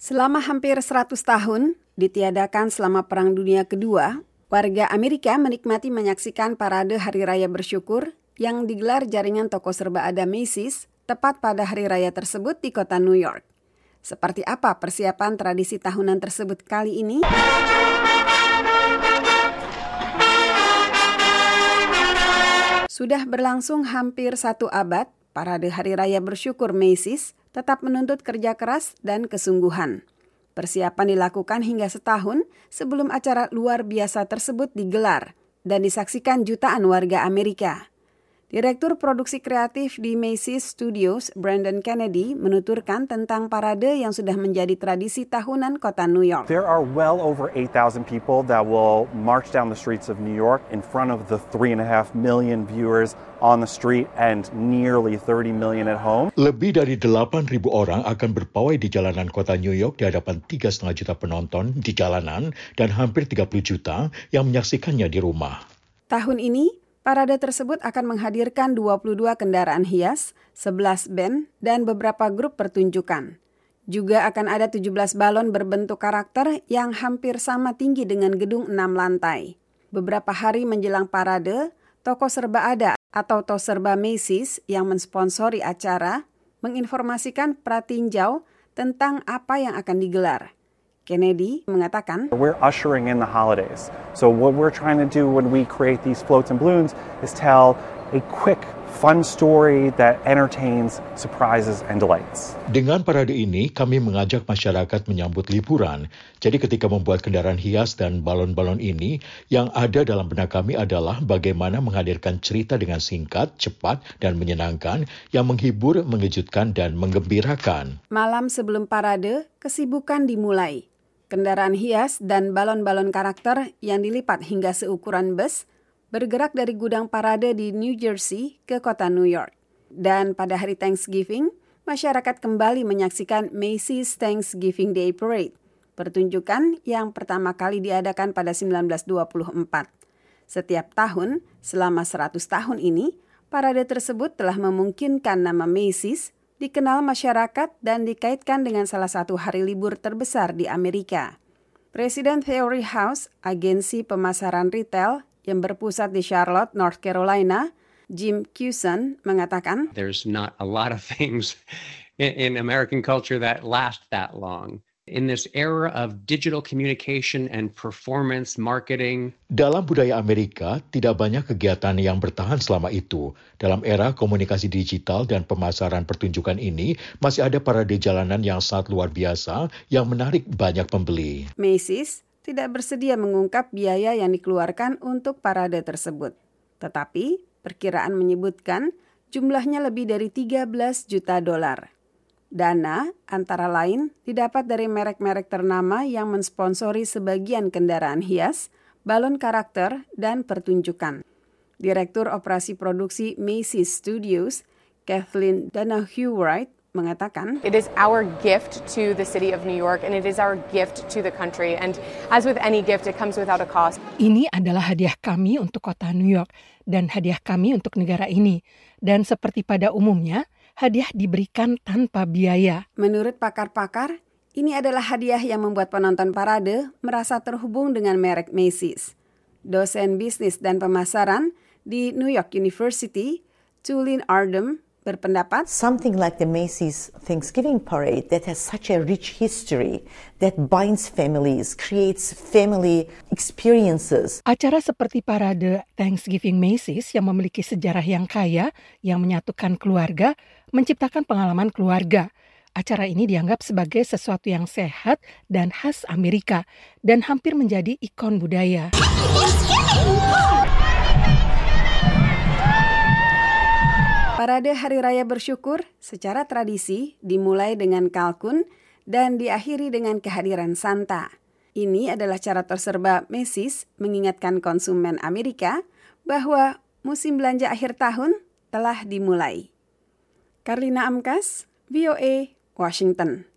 Selama hampir 100 tahun, ditiadakan selama Perang Dunia Kedua, warga Amerika menikmati menyaksikan parade Hari Raya Bersyukur yang digelar jaringan toko serba ada Macy's tepat pada hari raya tersebut di kota New York. Seperti apa persiapan tradisi tahunan tersebut kali ini? Sudah berlangsung hampir 1 abad, parade Hari Raya Bersyukur Macy's tetap menuntut kerja keras dan kesungguhan. Persiapan dilakukan hingga setahun sebelum acara luar biasa tersebut digelar dan disaksikan jutaan warga Amerika. Direktur Produksi Kreatif di Macy's Studios, Brandon Kennedy, menuturkan tentang parade yang sudah menjadi tradisi tahunan kota New York. There are well over 8,000 people that will march down the streets of New York in front of the 3.5 million viewers on the street and nearly 30 million at home. Lebih dari 8.000 orang akan berpawai di jalanan kota New York di hadapan 3,5 juta penonton di jalanan dan hampir 30 juta yang menyaksikannya di rumah. Tahun ini, parade tersebut akan menghadirkan 22 kendaraan hias, 11 band, dan beberapa grup pertunjukan. Juga akan ada 17 balon berbentuk karakter yang hampir sama tinggi dengan gedung 6 lantai. Beberapa hari menjelang parade, toko serba ada atau toko serba Macy's yang mensponsori acara menginformasikan pratinjau tentang apa yang akan digelar. Kennedy mengatakan, We're ushering in the holidays. So what we're trying to do when we create these floats and balloons is tell a quick, fun story that entertains, surprises, and delights. Dengan parade ini, kami mengajak masyarakat menyambut liburan. Jadi ketika membuat kendaraan hias dan balon-balon ini, yang ada dalam benak kami adalah bagaimana menghadirkan cerita dengan singkat, cepat, dan menyenangkan, yang menghibur, mengejutkan, dan menggembirakan. Malam sebelum parade, kesibukan dimulai. Kendaraan hias dan balon-balon karakter yang dilipat hingga seukuran bus bergerak dari gudang parade di New Jersey ke kota New York. Dan pada hari Thanksgiving, masyarakat kembali menyaksikan Macy's Thanksgiving Day Parade, pertunjukan yang pertama kali diadakan pada 1924. Setiap tahun, selama 100 tahun ini, parade tersebut telah memungkinkan nama Macy's dikenal masyarakat dan dikaitkan dengan salah satu hari libur terbesar di Amerika. Presiden Theory House, agensi pemasaran retail yang berpusat di Charlotte, North Carolina, Jim Cuson, mengatakan, There's not a lot of things in American culture that last that long. In this era of digital communication and performance marketing. Dalam budaya Amerika, tidak banyak kegiatan yang bertahan selama itu. Dalam era komunikasi digital dan pemasaran pertunjukan ini, masih ada parade jalanan yang sangat luar biasa yang menarik banyak pembeli. Macy's tidak bersedia mengungkap biaya yang dikeluarkan untuk parade tersebut. Tetapi, perkiraan menyebutkan jumlahnya lebih dari 13 juta dolar. Dana antara lain didapat dari merek-merek ternama yang mensponsori sebagian kendaraan hias, balon karakter, dan pertunjukan. Direktur Operasi Produksi Macy's Studios, Kathleen Donahue-Wright, mengatakan, It is our gift to the city of New York and it is our gift to the country. And as with any gift, it comes without a cost. Ini adalah hadiah kami untuk kota New York dan hadiah kami untuk negara ini. Dan seperti pada umumnya, hadiah diberikan tanpa biaya. Menurut pakar-pakar, ini adalah hadiah yang membuat penonton parade merasa terhubung dengan merek Macy's. Dosen bisnis dan pemasaran di New York University, Tulin Ardem, berpendapat, something like the Macy's Thanksgiving Parade that has such a rich history that binds families, creates family experiences. Acara seperti parade Thanksgiving Macy's yang memiliki sejarah yang kaya, yang menyatukan keluarga, menciptakan pengalaman keluarga. Acara ini dianggap sebagai sesuatu yang sehat dan khas Amerika dan hampir menjadi ikon budaya. Parade Hari Raya Bersyukur secara tradisi dimulai dengan kalkun dan diakhiri dengan kehadiran Santa. Ini adalah cara terserba Macy's mengingatkan konsumen Amerika bahwa musim belanja akhir tahun telah dimulai. Karlina Amkas, VOA, Washington.